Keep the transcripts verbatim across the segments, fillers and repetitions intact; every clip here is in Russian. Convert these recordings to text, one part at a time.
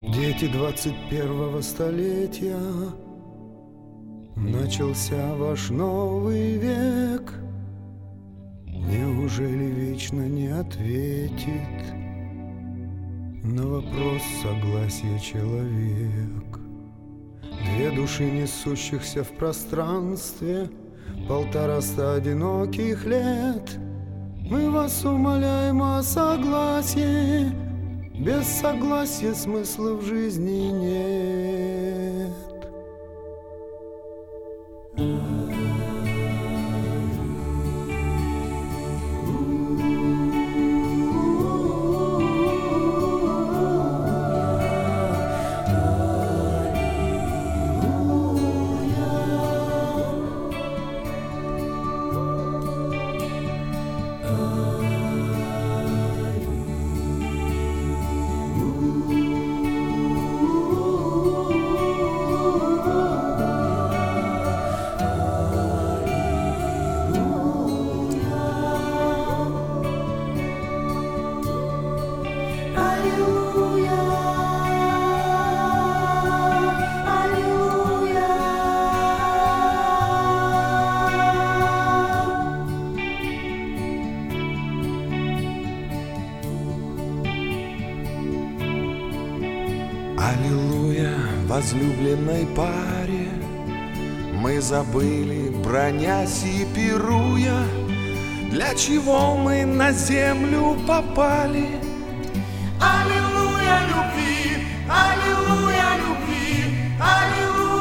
Дети двадцать первого столетия, начался ваш новый век. Неужели вечно не ответит на вопрос согласия человек? Две души, несущихся в пространстве, полтораста одиноких лет. Мы вас умоляем о согласии, без согласия смысла в жизни нет. Аллилуйя, возлюбленной паре, мы забыли, бронясь и пируя, для чего мы на землю попали. Аллилуйя любви, аллилуйя любви, аллилуйя.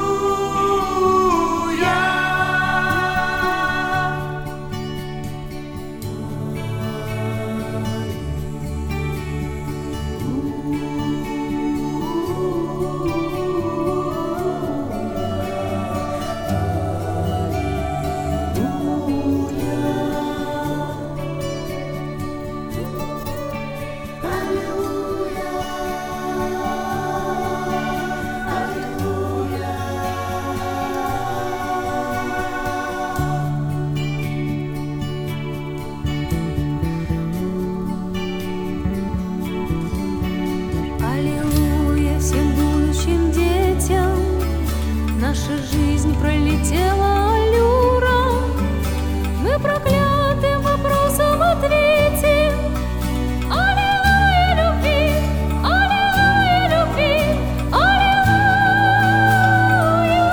Наша жизнь пролетела аллюром, мы проклятым вопросом ответим. Аллилуйя любви, аллилуйя любви, аллилуйя.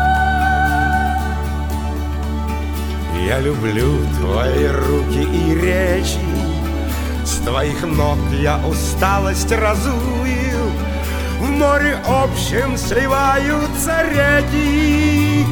Я люблю твои руки и речи, с твоих ног я усталость разую. В море общем сливаются реки.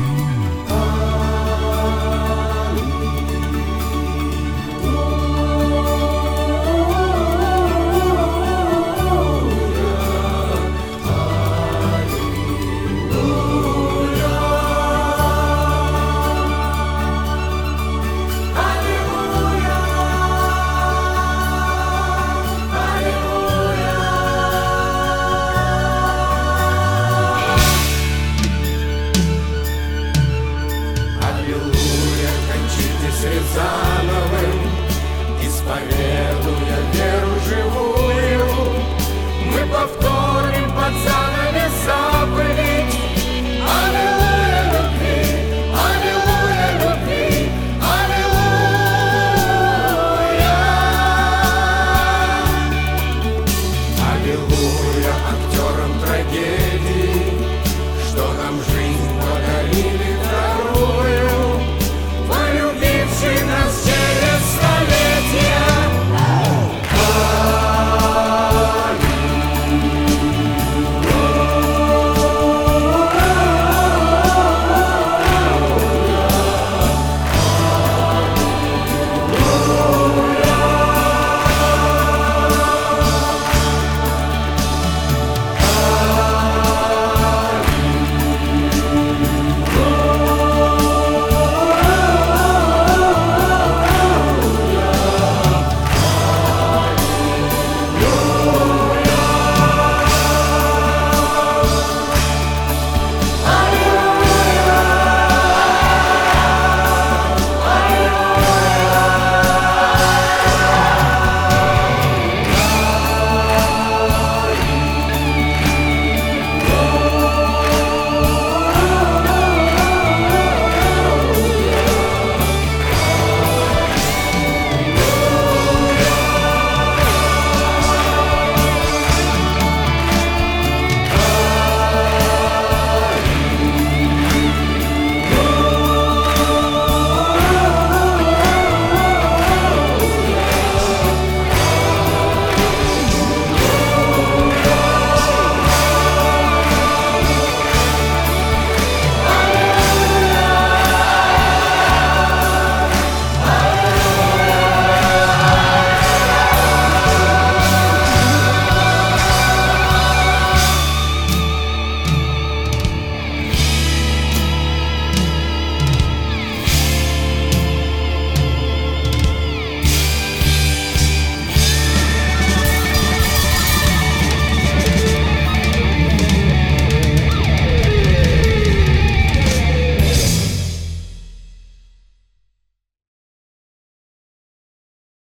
Рязановым, исповедуя веру живую, мы повторим под занавес заповедь. Аллилуйя любви, аллилуйя любви, аллилуйя. Аллилуйя от